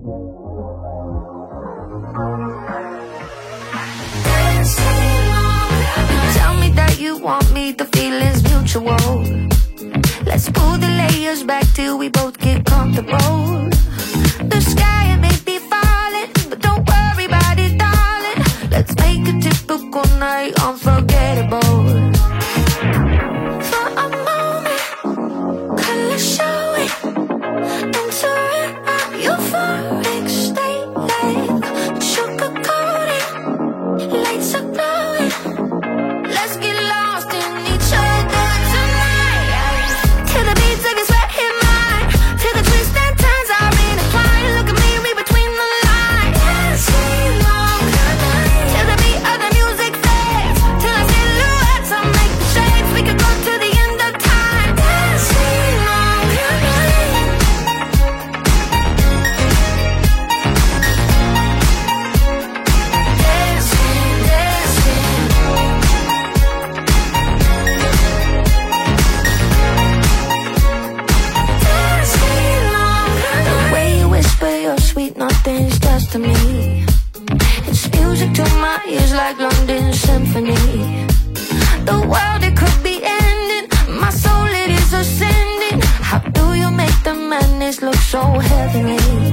Tell me that you want me, the feeling's mutual. Let's pull the layers back till we both get comfortable. The sky may be falling, but don't worry about it, darling. Let's make a typical night unforgettable. For a moment, color showing, entering our euphoric state like sugar coating, lights are glowing. Let's get lost in each other tonight. Till the beats of your sweat hit mine, till the twists and turns are intertwined. Look at me, read between the lines. Dancing all night, till the beat of the music fades, till our silhouettes will make the shapes. We could go to the end of time. Dancing all night. Dancing, dancing. The way you whisper your sweet nothings just to me. It's music to my ears like London Symphony. The world, it could be ending. My soul, it is ascending. How do you make the madness look so heavenly?